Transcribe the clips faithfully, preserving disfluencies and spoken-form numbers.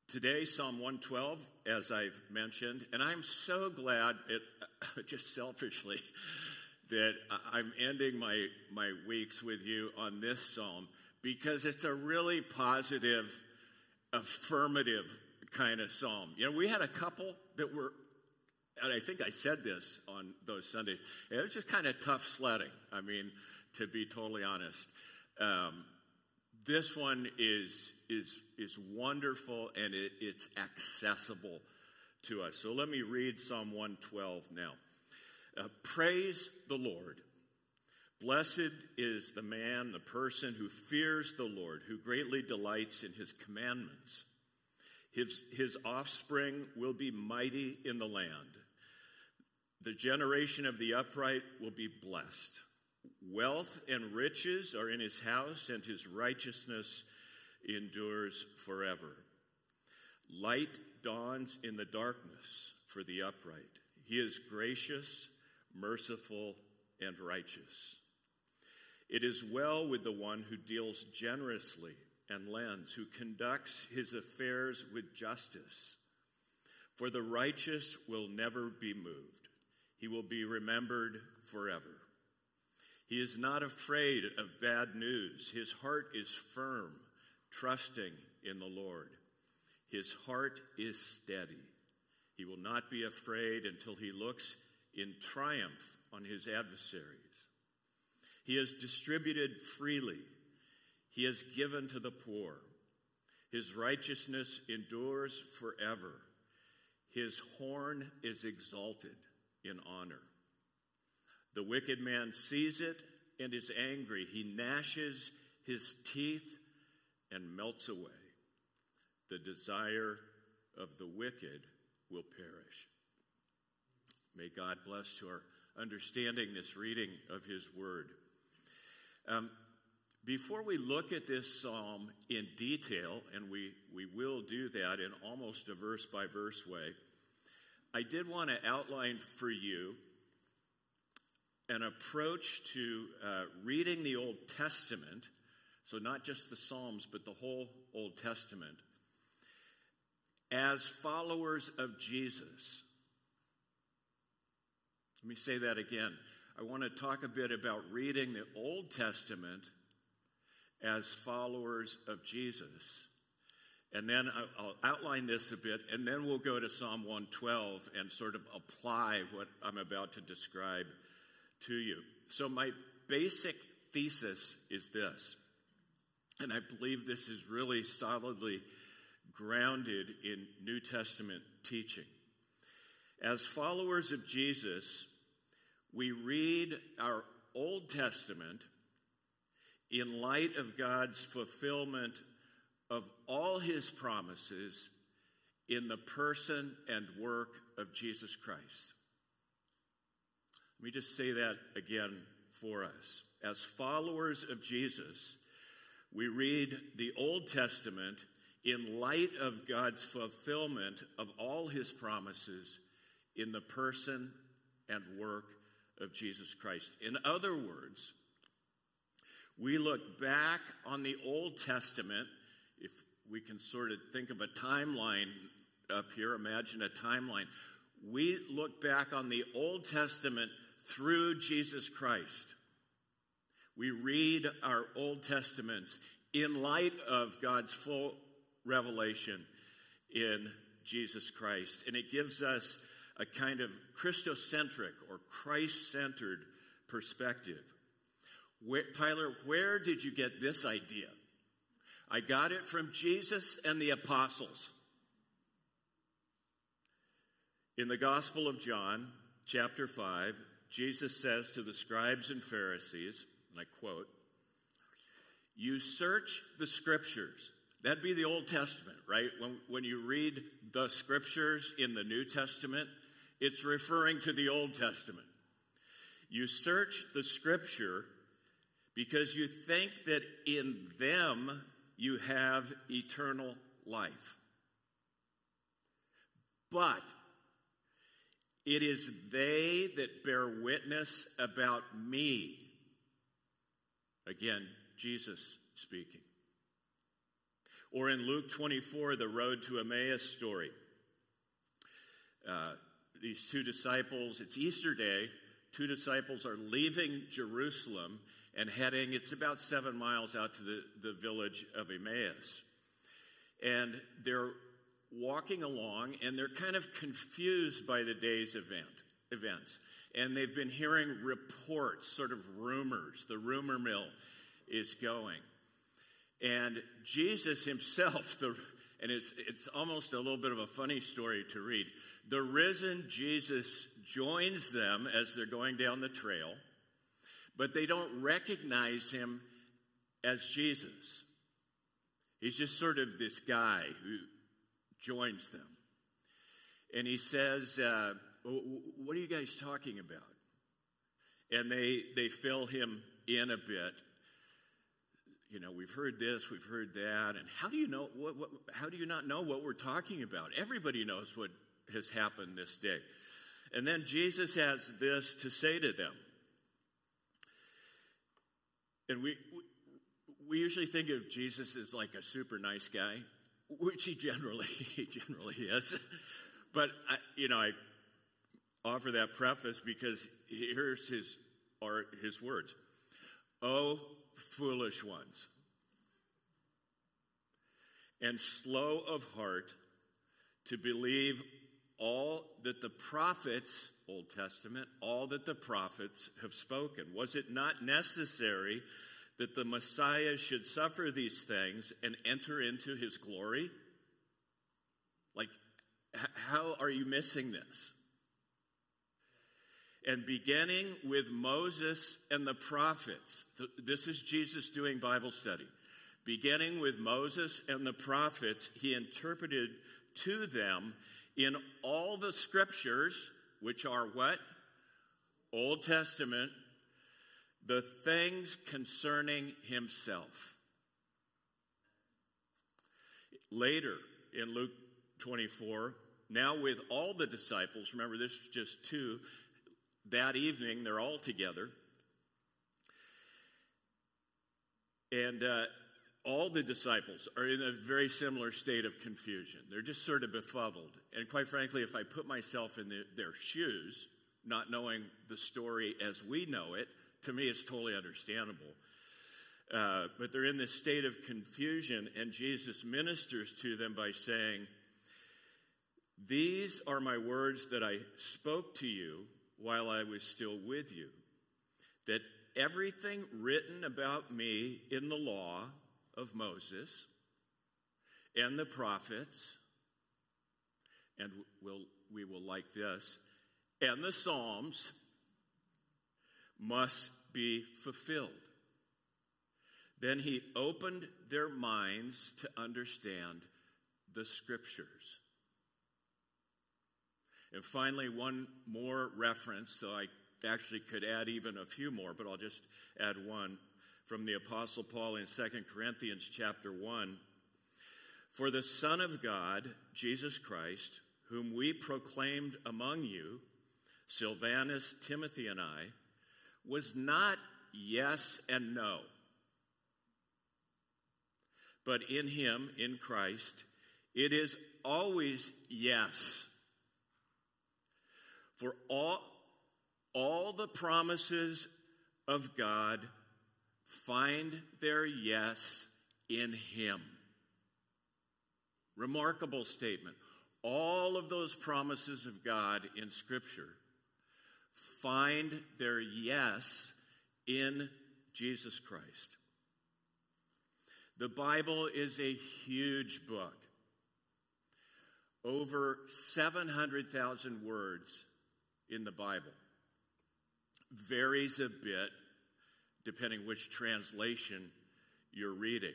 Today, Psalm one twelve, as I've mentioned, and I'm so glad, it, just selfishly, that I'm ending my, my weeks with you on this psalm, because it's a really positive, affirmative kind of psalm. You know, we had a couple that were, and I think I said this on those Sundays, it was just kind of tough sledding, I mean, to be totally honest. Um, this one is is is wonderful, and it, it's accessible to us. So let me read Psalm one twelve now. Uh, Praise the Lord. Blessed is the man, the person who fears the Lord, who greatly delights in his commandments. His, his offspring will be mighty in the land. The generation of the upright will be blessed. Wealth and riches are in his house, and his righteousness endures forever. Light dawns in the darkness for the upright. He is gracious, merciful, and righteous. It is well with the one who deals generously and lends, who conducts his affairs with justice. For the righteous will never be moved. He will be remembered forever. He is not afraid of bad news. His heart is firm, trusting in the Lord. His heart is steady. He will not be afraid until he looks in triumph on his adversaries. He has distributed freely. He has given to the poor. His righteousness endures forever. His horn is exalted in honor. The wicked man sees it and is angry. He gnashes his teeth and melts away. The desire of the wicked will perish. May God bless to our understanding this reading of his word. Um, before we look at this psalm in detail, and we, we will do that in almost a verse-by-verse way, I did want to outline for you an approach to uh, reading the Old Testament, so not just the Psalms, but the whole Old Testament, as followers of Jesus. Let me say that again. I want to talk a bit about reading the Old Testament as followers of Jesus. And then I'll outline this a bit, and then we'll go to Psalm one twelve and sort of apply what I'm about to describe to you. So my basic thesis is this, and I believe this is really solidly grounded in New Testament teaching. As followers of Jesus, we read our Old Testament in light of God's fulfillment of all his promises in the person and work of Jesus Christ. Let me just say that again for us. As followers of Jesus, we read the Old Testament in light of God's fulfillment of all his promises in the person and work of Jesus Christ. In other words, we look back on the Old Testament. If we can sort of think of a timeline up here, imagine a timeline. We look back on the Old Testament through Jesus Christ. We read our Old Testaments in light of God's full revelation in Jesus Christ. And it gives us a kind of Christocentric or Christ-centered perspective. Where, Tyler, where did you get this idea? I got it from Jesus and the apostles. In the Gospel of John, chapter five, Jesus says to the scribes and Pharisees, and I quote, "You search the scriptures." That'd be the Old Testament, right? When, when you read the scriptures in the New Testament, it's referring to the Old Testament. You search the scripture because you think that in them you have eternal life. But it is they that bear witness about me. Again, Jesus speaking. Or in Luke twenty-four, the road to Emmaus story. Uh, these two disciples, it's Easter Day, two disciples are leaving Jerusalem and heading, it's about seven miles out to the, the village of Emmaus. And they're walking along, and they're kind of confused by the day's event events. And they've been hearing reports, sort of rumors. The rumor mill is going. And Jesus himself, the, and it's, it's almost a little bit of a funny story to read. The risen Jesus joins them as they're going down the trail, but they don't recognize him as Jesus. He's just sort of this guy who joins them. And he says, uh, what are you guys talking about? And they, they fill him in a bit. You know, we've heard this, we've heard that, and how do you know? What, what, how do you not know what we're talking about? Everybody knows what has happened this day. And then Jesus has this to say to them. And we we usually think of Jesus as like a super nice guy, which he generally he generally is. But I, you know, I offer that preface because here's his are his words. Oh, foolish ones, and slow of heart to believe all that the prophets, Old Testament, all that the prophets have spoken. Was it not necessary that the Messiah should suffer these things and enter into his glory? Like, h- how are you missing this? And beginning with Moses and the prophets, th- this is Jesus doing Bible study. Beginning with Moses and the prophets, he interpreted to them in all the scriptures, which are what? Old Testament, the things concerning himself. Later in Luke twenty-four, now with all the disciples, remember this is just two, that evening they're all together. And uh, all the disciples are in a very similar state of confusion. They're just sort of befuddled. And quite frankly, if I put myself in the, their shoes, not knowing the story as we know it, to me it's totally understandable. Uh, but they're in this state of confusion, and Jesus ministers to them by saying, "These are my words that I spoke to you while I was still with you, that everything written about me in the law of Moses and the prophets," and we'll, we will like this, "and the Psalms must be fulfilled." Then he opened their minds to understand the scriptures. And finally, one more reference, so I actually could add even a few more, but I'll just add one from the Apostle Paul in Second Corinthians chapter one. "For the Son of God, Jesus Christ, whom we proclaimed among you, Silvanus, Timothy, and I, was not yes and no, but in him, in Christ, it is always yes. For all, all the promises of God find their yes in him." Remarkable statement. All of those promises of God in Scripture find their yes in Jesus Christ. The Bible is a huge book. Over seven hundred thousand words in the Bible. Varies a bit depending which translation you're reading.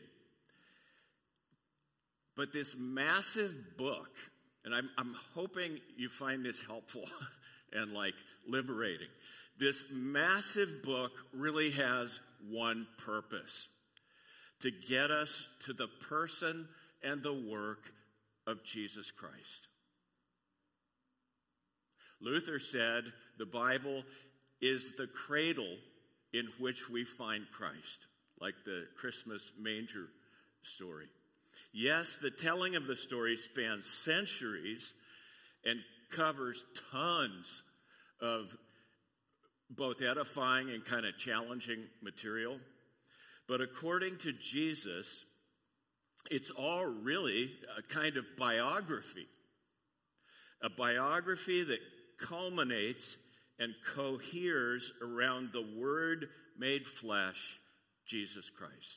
But this massive book, and I'm, I'm hoping you find this helpful and like liberating. This massive book really has one purpose: to get us to the person and the work of Jesus Christ. Luther said the Bible is the cradle in which we find Christ, like the Christmas manger story. Yes, the telling of the story spans centuries and covers tons of both edifying and kind of challenging material. But according to Jesus, it's all really a kind of biography. A biography that culminates and coheres around the Word made flesh, Jesus Christ.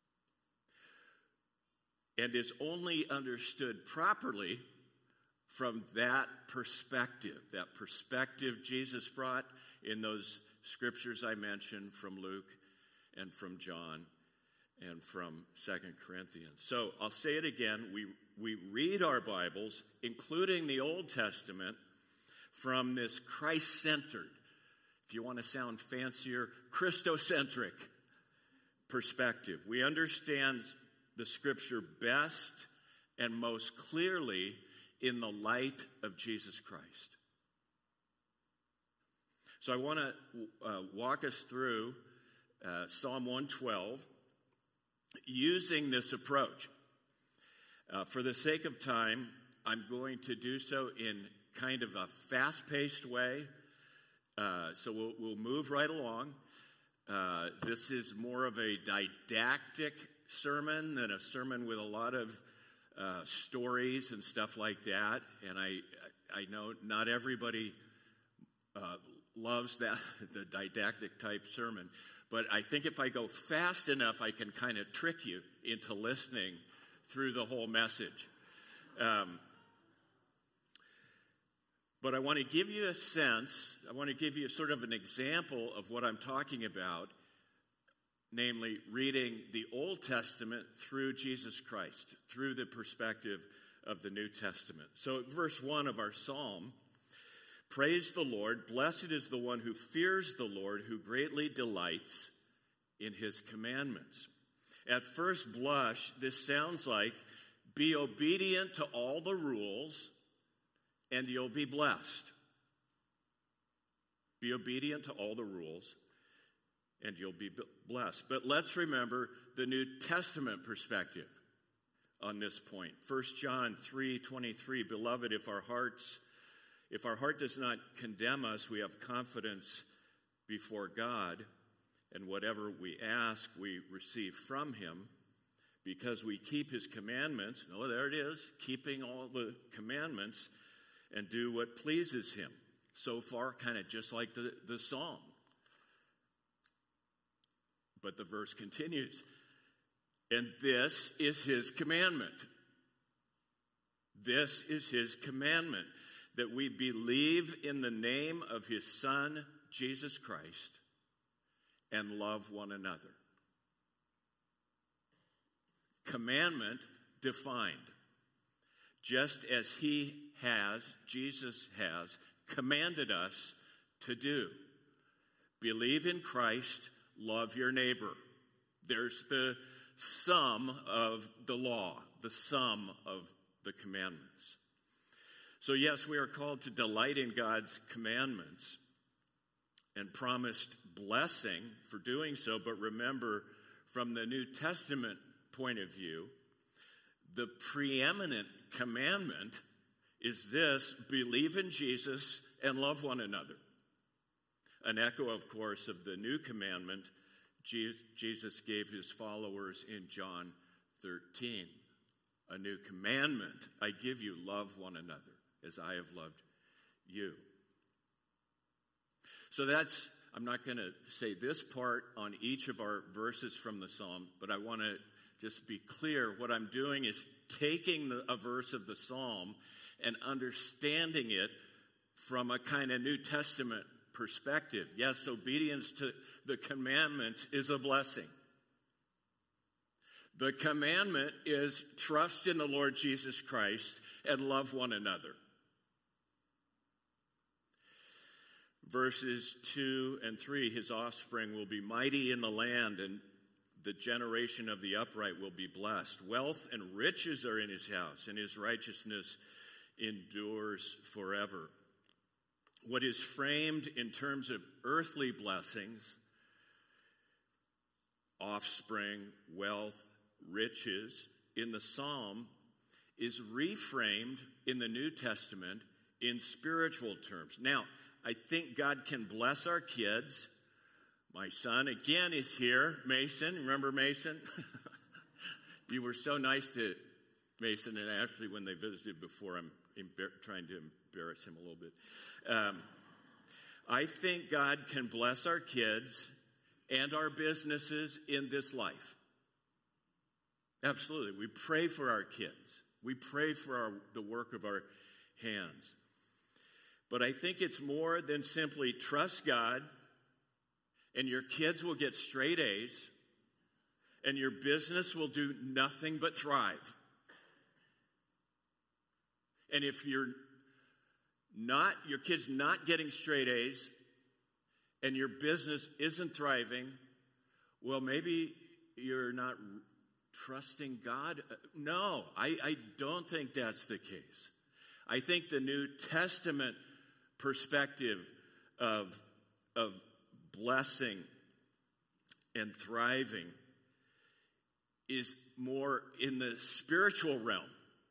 And is only understood properly from that perspective, that perspective Jesus brought in those scriptures I mentioned from Luke and from John and from Second Corinthians. So I'll say it again. We, we read our Bibles, including the Old Testament, from this Christ-centered, if you want to sound fancier, Christocentric perspective. We understand the Scripture best and most clearly in the light of Jesus Christ. So I want to uh, walk us through uh, Psalm one twelve using this approach. Uh, for the sake of time, I'm going to do so in kind of a fast-paced way. Uh, so we'll, we'll move right along. Uh, this is more of a didactic sermon than a sermon with a lot of uh, stories and stuff like that. And I, I know not everybody uh, loves that the didactic type sermon, but I think if I go fast enough, I can kind of trick you into listening through the whole message. Um, But I want to give you a sense, I want to give you sort of an example of what I'm talking about, namely reading the Old Testament through Jesus Christ, through the perspective of the New Testament. So verse one of our psalm, praise the Lord, blessed is the one who fears the Lord, who greatly delights in his commandments. At first blush, this sounds like be obedient to all the rules and you'll be blessed. Be obedient to all the rules, and you'll be blessed. But let's remember the New Testament perspective on this point. First John three twenty-three, beloved, if our hearts, if our heart does not condemn us, we have confidence before God, and whatever we ask, we receive from him, because we keep his commandments. Oh, there it is, keeping all the commandments, and do what pleases him. So far, kind of just like the, the song. But the verse continues. And this is his commandment. This is his commandment, that we believe in the name of his Son, Jesus Christ, and love one another. Commandment defined. Just as he has, Jesus has, commanded us to do. Believe in Christ, love your neighbor. There's the sum of the law, the sum of the commandments. So yes, we are called to delight in God's commandments and promised blessing for doing so, but remember, from the New Testament point of view, the preeminent commandment is this: believe in Jesus and love one another. An echo, of course, of the new commandment Jesus gave his followers in John thirteen. A new commandment I give you, love one another as I have loved you. So that's, I'm not going to say this part on each of our verses from the psalm, but I want to just be clear. What I'm doing is taking the, a verse of the psalm and understanding it from a kind of New Testament perspective. Yes, obedience to the commandments is a blessing. The commandment is trust in the Lord Jesus Christ and love one another. Verses two and three, his offspring will be mighty in the land, and the generation of the upright will be blessed. Wealth and riches are in his house, and his righteousness endures forever. What is framed in terms of earthly blessings, offspring, wealth, riches, in the psalm is reframed in the New Testament in spiritual terms. Now, I think God can bless our kids. My son, again, is here. Mason, remember Mason? You were so nice to Mason and Ashley when they visited before. I'm embar- trying to embarrass him a little bit. Um, I think God can bless our kids and our businesses in this life. Absolutely. We pray for our kids. We pray for our, the work of our hands. But I think it's more than simply trust God and your kids will get straight A's and your business will do nothing but thrive. And if you're not, your kid's not getting straight A's and your business isn't thriving, well, maybe you're not trusting God. No, I, I don't think that's the case. I think the New Testament perspective of, of blessing and thriving is more in the spiritual realm.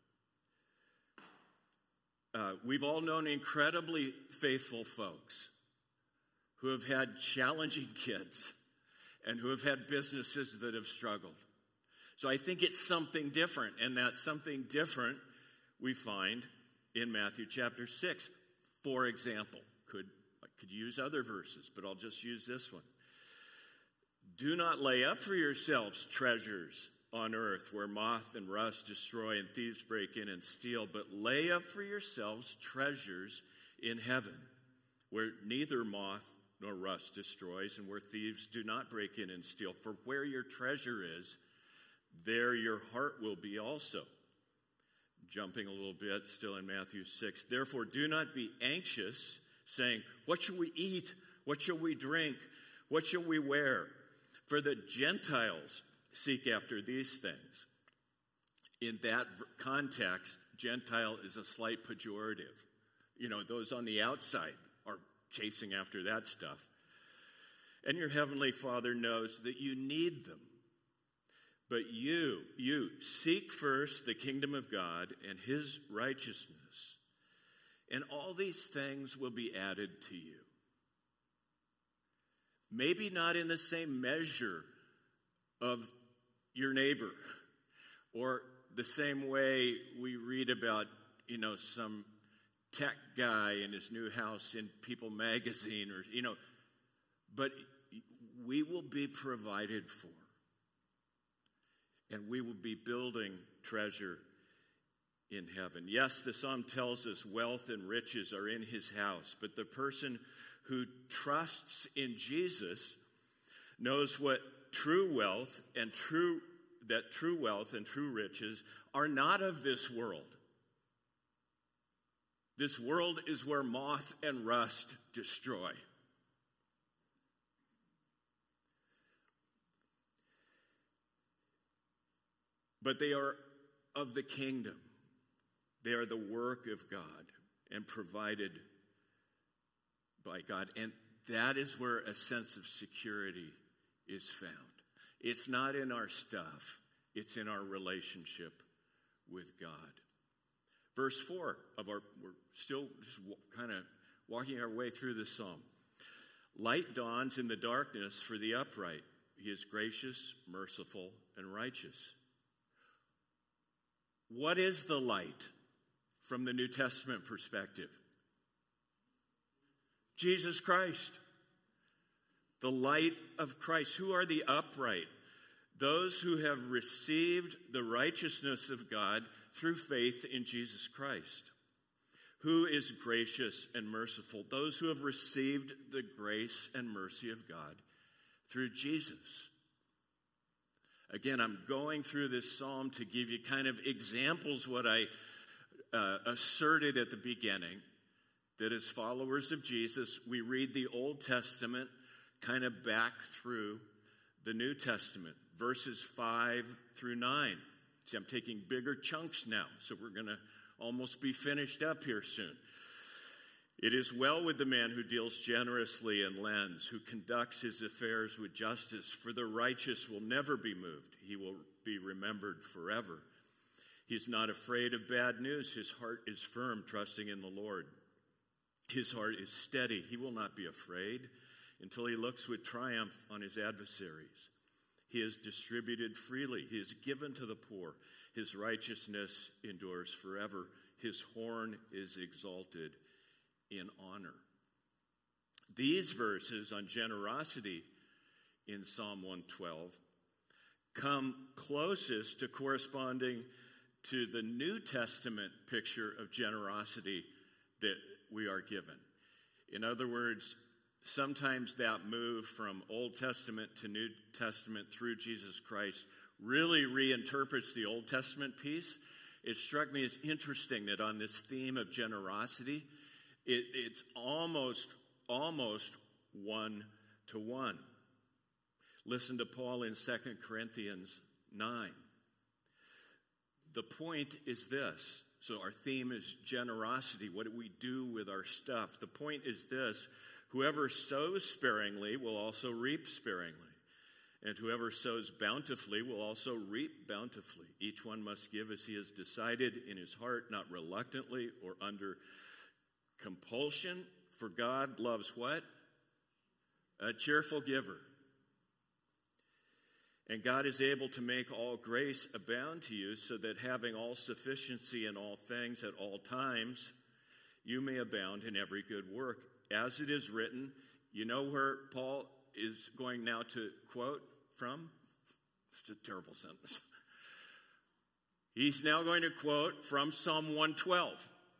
Uh, we've all known incredibly faithful folks who have had challenging kids and who have had businesses that have struggled. So I think it's something different, and that something different we find in Matthew chapter six. For example, could I could use other verses, but I'll just use this one. Do not lay up for yourselves treasures on earth where moth and rust destroy and thieves break in and steal, but lay up for yourselves treasures in heaven where neither moth nor rust destroys and where thieves do not break in and steal. For where your treasure is, there your heart will be also. Jumping a little bit, still in Matthew six. Therefore, do not be anxious, saying, what shall we eat? What shall we drink? What shall we wear? For the Gentiles seek after these things. In that context, Gentile is a slight pejorative. You know, those on the outside are chasing after that stuff. And your heavenly Father knows that you need them. But you, you, seek first the kingdom of God and his righteousness, and all these things will be added to you. Maybe not in the same measure of your neighbor, or the same way we read about, you know, some tech guy in his new house in People magazine, or, you know, but we will be provided for. And we will be building treasure in heaven. Yes, the psalm tells us wealth and riches are in his house, but the person who trusts in Jesus knows what true wealth and true that true wealth and true riches are not of this world. This world is where moth and rust destroy. But they are of the kingdom. They are the work of God and provided by God. And that is where a sense of security is found. It's not in our stuff. It's in our relationship with God. Verse four of our, we're still just kind of walking our way through the psalm. Light dawns in the darkness for the upright. He is gracious, merciful, and righteous. What is the light from the New Testament perspective? Jesus Christ. The light of Christ. Who are the upright? Those who have received the righteousness of God through faith in Jesus Christ. Who is gracious and merciful? Those who have received the grace and mercy of God through Jesus. Again, I'm going through this psalm to give you kind of examples what I uh, asserted at the beginning, that as followers of Jesus, we read the Old Testament kind of back through the New Testament, verses five through nine. See, I'm taking bigger chunks now, so we're going to almost be finished up here soon. It is well with the man who deals generously and lends, who conducts his affairs with justice, for the righteous will never be moved. He will be remembered forever. He's not afraid of bad news. His heart is firm, trusting in the Lord. His heart is steady. He will not be afraid until he looks with triumph on his adversaries. He has distributed freely. He has given to the poor. His righteousness endures forever. His horn is exalted in honor. These verses on generosity in Psalm one twelve come closest to corresponding to the New Testament picture of generosity that we are given. In other words, sometimes that move from Old Testament to New Testament through Jesus Christ really reinterprets the Old Testament piece. It struck me as interesting that on this theme of generosity, it, it's almost, almost one to one. Listen to Paul in Second Corinthians nine. The point is this. So our theme is generosity. What do we do with our stuff? The point is this. Whoever sows sparingly will also reap sparingly. And whoever sows bountifully will also reap bountifully. Each one must give as he has decided in his heart, not reluctantly or under compulsion. For God loves what? A cheerful giver. And God is able to make all grace abound to you, so that having all sufficiency in all things at all times, you may abound in every good work. As it is written, you know where Paul is going now to quote from? It's a terrible sentence. He's now going to quote from Psalm one twelve.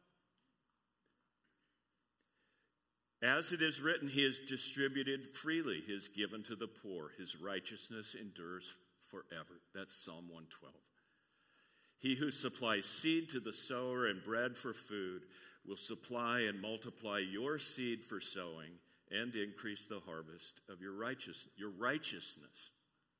As it is written, he has distributed freely, he has given to the poor. His righteousness endures forever. That's Psalm one twelve. He who supplies seed to the sower and bread for food will supply and multiply your seed for sowing and increase the harvest of your righteous, your righteousness.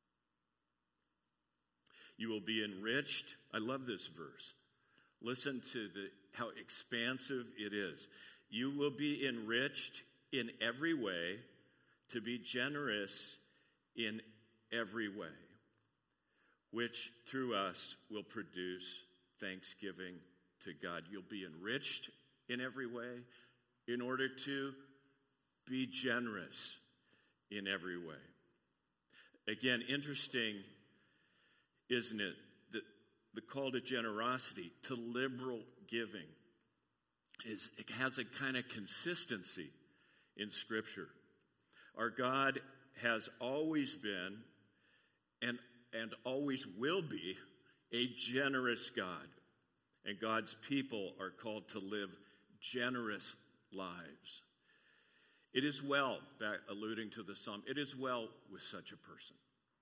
You will be enriched. I love this verse. Listen to the, how expansive it is. You will be enriched in every way to be generous in every way, which through us will produce thanksgiving to God. You'll be enriched in every way in order to be generous in every way. Again, interesting, isn't it, that the call to generosity, to liberal giving, is it has a kind of consistency in Scripture. Our God has always been and, and always will be a generous God. And God's people are called to live generous lives. It is well, back alluding to the psalm, it is well with such a person.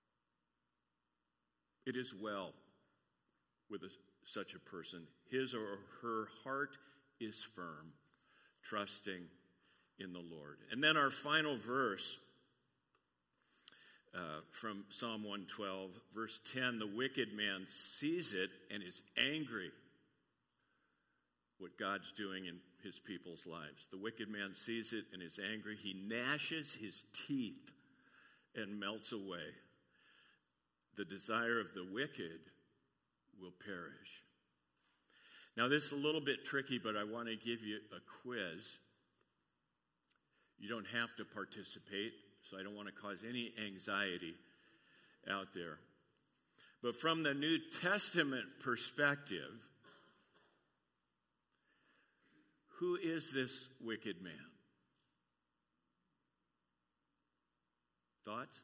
It is well with a, such a person. His or her heart is firm, trusting in the Lord. And then our final verse uh, from Psalm one twelve, verse ten, the wicked man sees it and is angry what God's doing in his people's lives. The wicked man sees it and is angry. He gnashes his teeth and melts away. The desire of the wicked will perish. Now, this is a little bit tricky, but I want to give you a quiz. You don't have to participate, so I don't want to cause any anxiety out there. But from the New Testament perspective, who is this wicked man? Thoughts?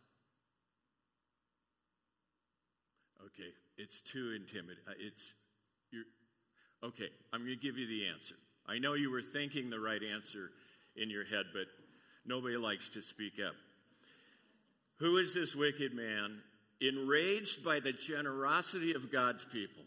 Okay, it's too intimidating. It's you're okay. I'm going to give you the answer. I know you were thinking the right answer in your head, but nobody likes to speak up. Who is this wicked man, enraged by the generosity of God's people,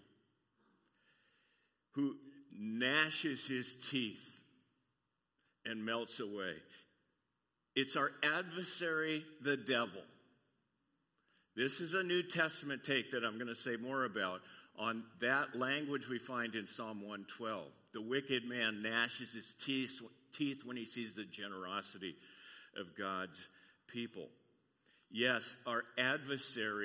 who gnashes his teeth and melts away? It's our adversary, the devil. This is a New Testament take that I'm going to say more about on that language we find in Psalm one twelve. The wicked man gnashes his teeth, teeth when he sees the generosity of God's people. Yes, our adversary,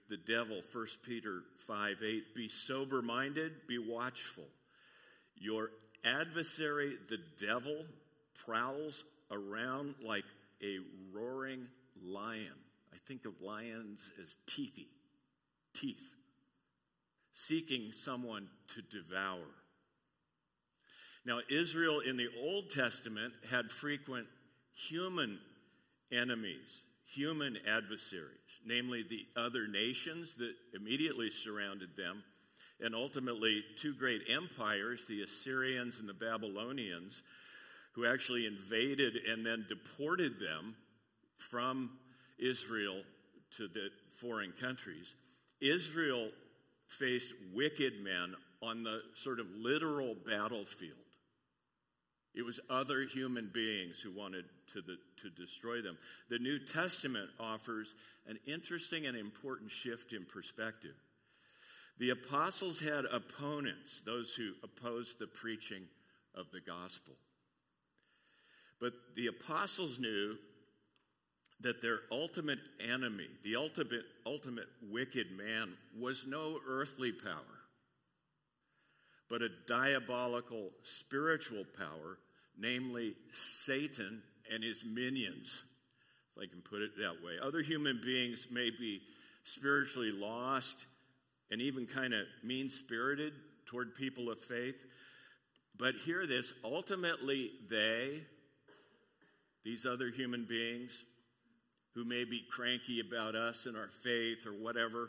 the devil, First Peter five eight, be sober-minded, be watchful. Your adversary, the devil, prowls around like a roaring lion. I think of lions as teethy, teeth, seeking someone to devour. Now, Israel in the Old Testament had frequent human enemies, human adversaries, namely the other nations that immediately surrounded them, and ultimately two great empires, the Assyrians and the Babylonians, who actually invaded and then deported them from Israel to the foreign countries. Israel faced wicked men on the sort of literal battlefield. It was other human beings who wanted to, the, to destroy them. The New Testament offers an interesting and important shift in perspective. The apostles had opponents, those who opposed the preaching of the gospel. But the apostles knew that their ultimate enemy, the ultimate, ultimate wicked man, was no earthly power, but a diabolical spiritual power, namely Satan and his minions, if I can put it that way. Other human beings may be spiritually lost and even kind of mean-spirited toward people of faith, but hear this, ultimately they, these other human beings, who may be cranky about us and our faith or whatever,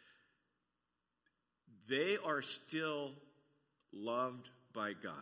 they are still loved by God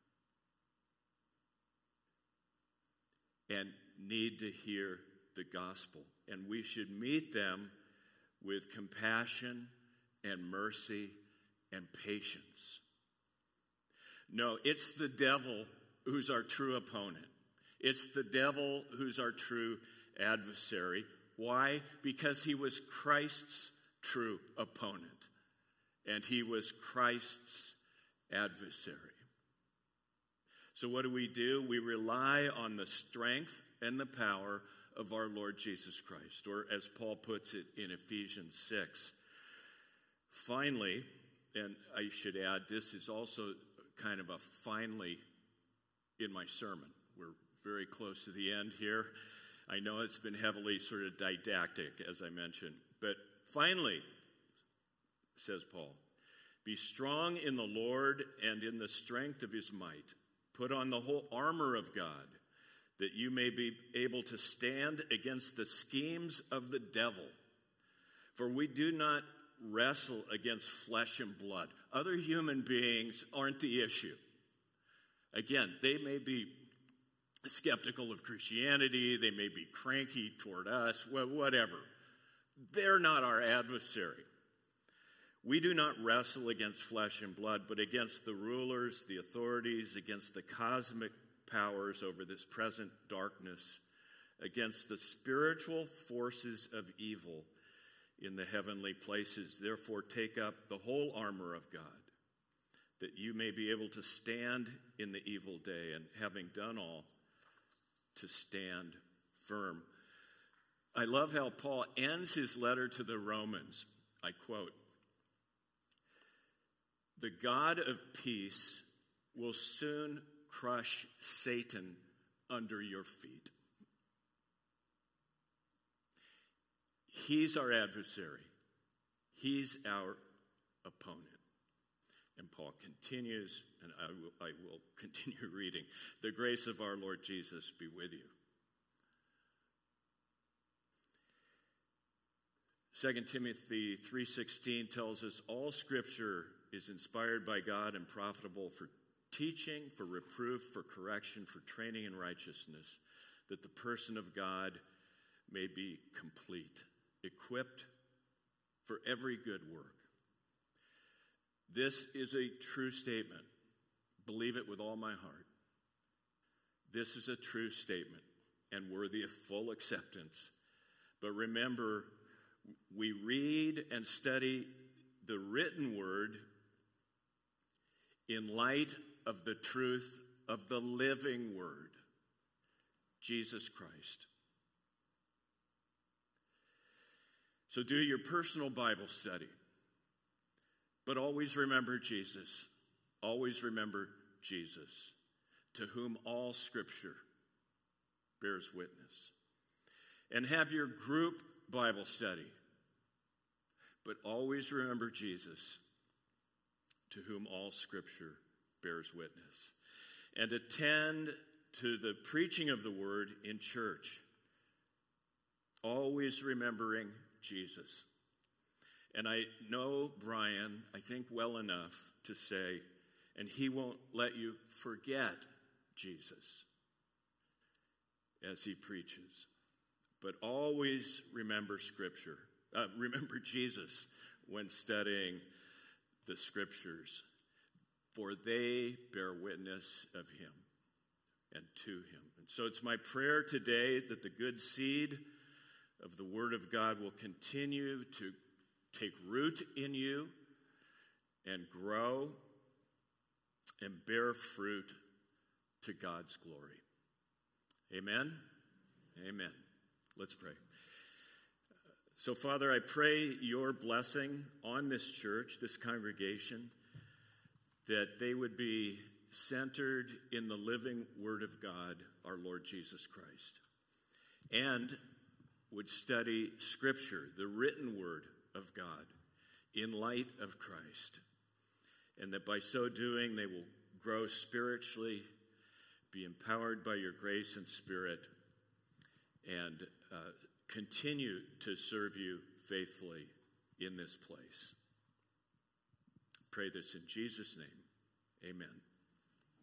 and need to hear the gospel. And we should meet them with compassion and mercy and patience. No, it's the devil who's our true opponent. It's the devil who's our true adversary. Why? Because he was Christ's true opponent, and he was Christ's adversary. So what do we do? We rely on the strength and the power of our Lord Jesus Christ, or as Paul puts it in Ephesians six. Finally, and I should add, this is also kind of a finally in my sermon. We're very close to the end here. I know it's been heavily sort of didactic, as I mentioned. But finally, says Paul, be strong in the Lord and in the strength of his might. Put on the whole armor of God, that you may be able to stand against the schemes of the devil. For we do not wrestle against flesh and blood. Other human beings aren't the issue. Again, they may be skeptical of Christianity, they may be cranky toward us, whatever. They're not our adversary. We do not wrestle against flesh and blood, but against the rulers, the authorities, against the cosmic powers over this present darkness, against the spiritual forces of evil in the heavenly places. Therefore, take up the whole armor of God, that you may be able to stand in the evil day, and having done all, to stand firm. I love how Paul ends his letter to the Romans. I quote, "The God of peace will soon crush Satan under your feet." He's our adversary. He's our opponent. And Paul continues, and I will, I will continue reading. The grace of our Lord Jesus be with you. Second Timothy three sixteen tells us all Scripture is inspired by God and profitable for teaching, for reproof, for correction, for training in righteousness, that the person of God may be complete, equipped for every good work. This is a true statement. Believe it with all my heart. This is a true statement and worthy of full acceptance. But remember, we read and study the written word in light of the truth of the living word, Jesus Christ. So do your personal Bible study. But always remember Jesus. Always remember Jesus, to whom all Scripture bears witness. And have your group Bible study. But always remember Jesus, to whom all Scripture bears witness. And attend to the preaching of the word in church. Always remembering Jesus. And I know Brian, I think, well enough to say, and he won't let you forget Jesus as he preaches. But always remember Scripture. Uh, remember Jesus when studying the Scriptures, for they bear witness of him and to him. And so it's my prayer today that the good seed of the Word of God will continue to take root in you and grow and bear fruit to God's glory. Amen? Amen. Let's pray. So, Father, I pray your blessing on this church, this congregation, that they would be centered in the living Word of God, our Lord Jesus Christ, and would study Scripture, the written Word of God, in light of Christ, and that by so doing they will grow spiritually, be empowered by your grace and Spirit, and uh, continue to serve you faithfully in this place. Pray this in Jesus' name. Amen.